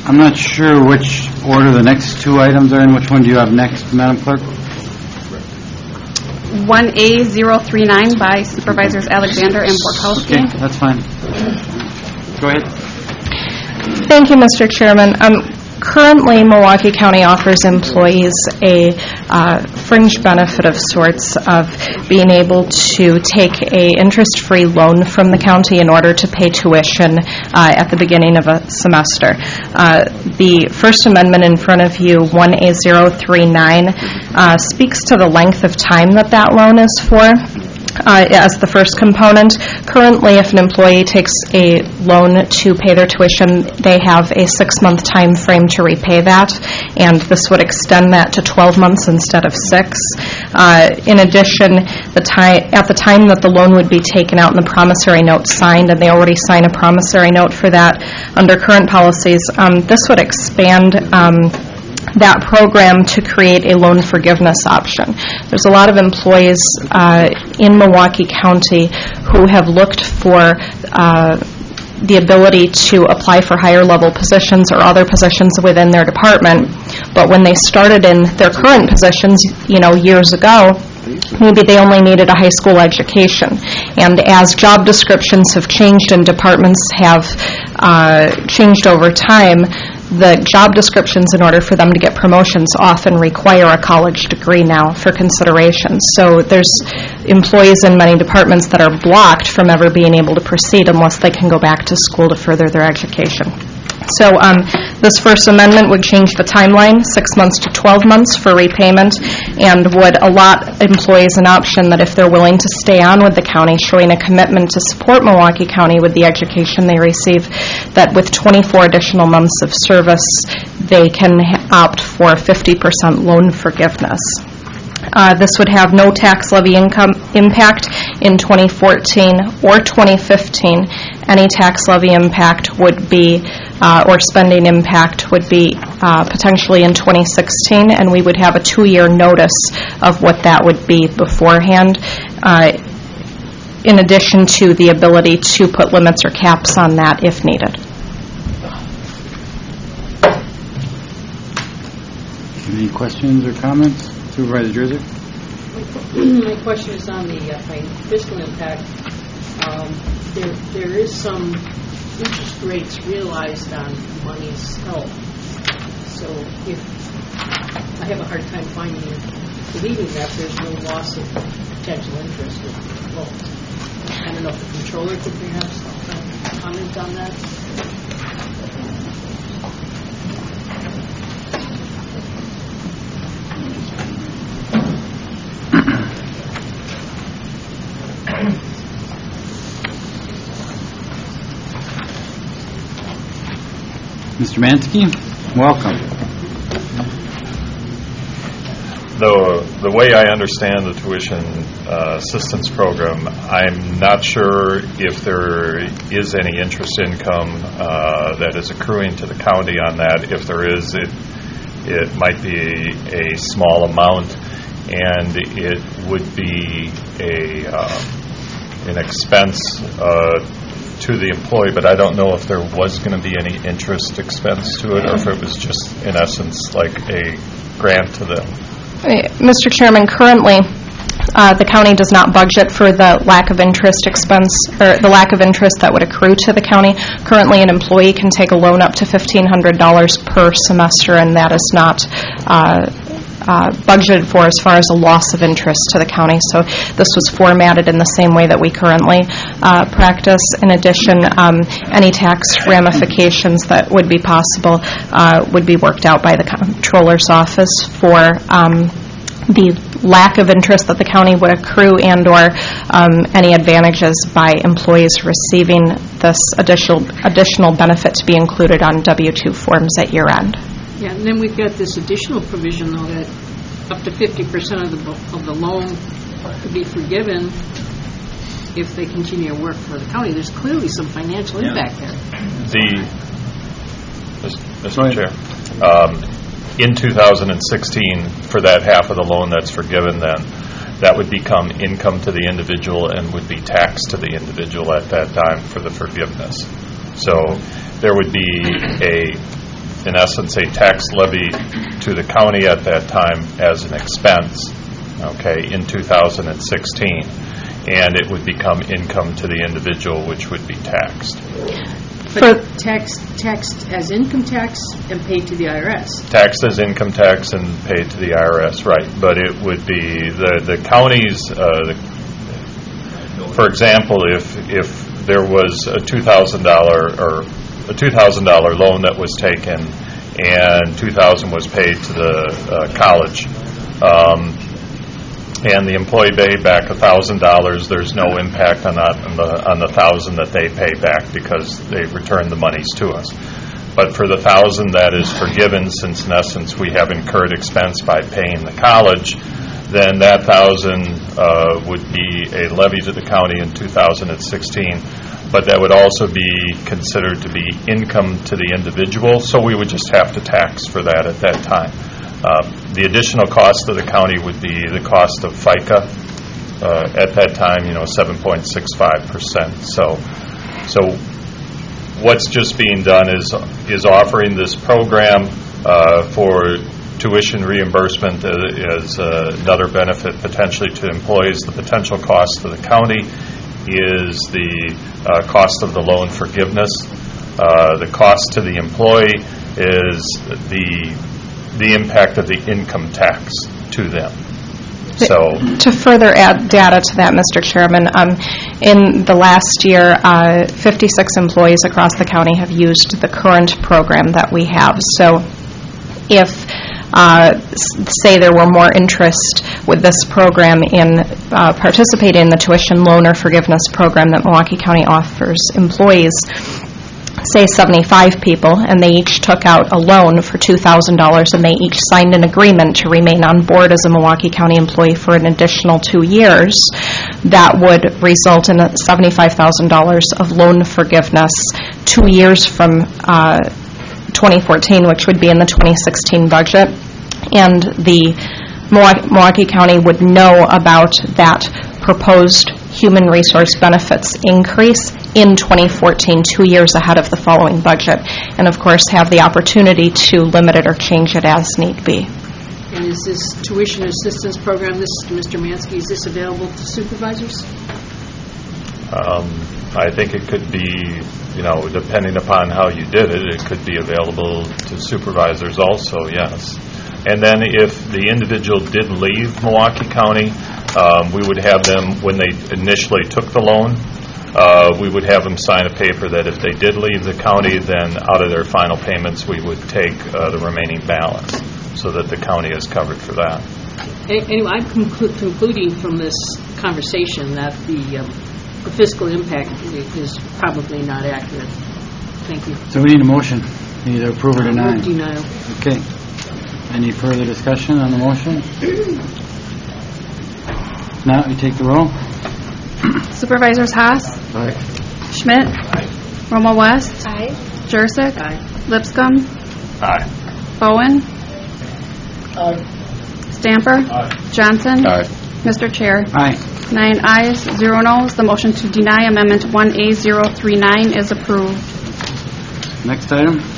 I'm not sure which order the next two items are in. Which one do you have next, Madam Clerk? 1A039 by Supervisors Alexander and Borkowski. Okay, that's fine. Go ahead. Thank you, Mr. Chairman. Currently, Milwaukee County offers employees a fringe benefit of sorts of being able to take a interest-free loan from the county in order to pay tuition at the beginning of a semester. The First Amendment in front of you, 1A039, speaks to the length of time that loan is for. As the first component. Currently, if an employee takes a loan to pay their tuition, they have a 6-month time frame to repay that, and this would extend that to 12 months instead of 6. In addition, at the time that the loan would be taken out and the promissory note signed, and they already sign a promissory note for that, under current policies, this would expand that program to create a loan forgiveness option. There's a lot of employees in Milwaukee County who have looked for the ability to apply for higher level positions or other positions within their department, but when they started in their current positions, years ago, maybe they only needed a high school education. And as job descriptions have changed and departments have changed over time, the job descriptions, in order for them to get promotions, often require a college degree now for consideration. So there's employees in many departments that are blocked from ever being able to proceed unless they can go back to school to further their education. So this First Amendment would change the timeline, 6 months to 12 months for repayment, and would allot employees an option that if they're willing to stay on with the county, showing a commitment to support Milwaukee County with the education they receive, that with 24 additional months of service, they can opt for 50% loan forgiveness. This would have no tax levy impact in 2014 or 2015. Any tax levy impact would be, or spending impact would be potentially in 2016, and we would have a 2-year notice of what that would be beforehand, in addition to the ability to put limits or caps on that if needed. Any questions or comments? Supervisor Drizzer? My question is on the fiscal impact. There is some interest rates realized on monies held. So if I have a hard time believing that there's no loss of potential interest involved. I don't know if the controller could perhaps comment on that. Mr. Mansky, welcome. The way I understand the tuition assistance program, I'm not sure if there is any interest income that is accruing to the county on that. If there is, it might be a small amount, and it would be an expense to the employee, but I don't know if there was going to be any interest expense to it, or if it was just, in essence, like a grant to them. Mr. Chairman, currently the county does not budget for the lack of interest expense, or the lack of interest that would accrue to the county. Currently, an employee can take a loan up to $1,500 per semester, and that is not budgeted for as far as a loss of interest to the county. So this was formatted in the same way that we currently practice. In addition, any tax ramifications that would be possible would be worked out by the Comptroller's Office for the lack of interest that the county would accrue and or any advantages by employees receiving this additional benefit to be included on W-2 forms at year end. Yeah, and then we've got this additional provision, though, that up to 50% of the loan could be forgiven if they continue to work for the county. There's clearly some financial impact there. Mr. Chair, in 2016, for that half of the loan that's forgiven, then that would become income to the individual and would be taxed to the individual at that time for the forgiveness. So there would be a in essence, a tax levy to the county at that time as an expense, okay, in 2016. And it would become income to the individual, which would be taxed. But taxed as income tax and paid to the IRS. Taxed as income tax and paid to the IRS, right. But it would be the county's, for example, if there was a $2,000 or a $2,000 loan that was taken and $2,000 was paid to the college, and the employee paid back $1,000, there's no impact on that on the $1,000 that they pay back because they returned the monies to us. But for the $1,000 that is forgiven, since in essence we have incurred expense by paying the college, then that $1,000 would be a levy to the county in 2016. But that would also be considered to be income to the individual, so we would just have to tax for that at that time. The additional cost of the county would be the cost of FICA at that time, 7.65%. So what's just being done is offering this program for tuition reimbursement as another benefit potentially to employees. The potential cost to the county is the cost of the loan forgiveness. The cost to the employee is the impact of the income tax to them. So, to further add data to that, Mr. Chairman, in the last year, 56 employees across the county have used the current program that we have. So if, say, there were more interest with this program in participating in the tuition loan or forgiveness program that Milwaukee County offers employees, say 75 people, and they each took out a loan for $2,000, and they each signed an agreement to remain on board as a Milwaukee County employee for an additional 2 years, that would result in $75,000 of loan forgiveness 2 years from 2014, which would be in the 2016 budget. And the Milwaukee County would know about that proposed human resource benefits increase in 2014, 2 years ahead of the following budget, and of course have the opportunity to limit it or change it as need be. And is this tuition assistance program, this is Mr. Mansky, is this available to supervisors? I think it could be, depending upon how you did it, it could be available to supervisors also, yes. And then if the individual did leave Milwaukee County, we would have them, when they initially took the loan, we would have them sign a paper that if they did leave the county, then out of their final payments we would take the remaining balance so that the county is covered for that. Anyway, I'm concluding from this conversation that the fiscal impact is probably not accurate. Thank you. So we need a motion, either approve or deny. Denial. Okay. Any further discussion on the motion? Now you take the roll. Supervisors Haas, Aye. Schmidt, Romo West, Aye. Jurassic, Lipscomb, Aye. Bowen, Stamper, Johnson. Aye. Mr. Chair, Aye. 9 ayes, 0 noes. The motion to deny Amendment 1A039 is approved. Next item.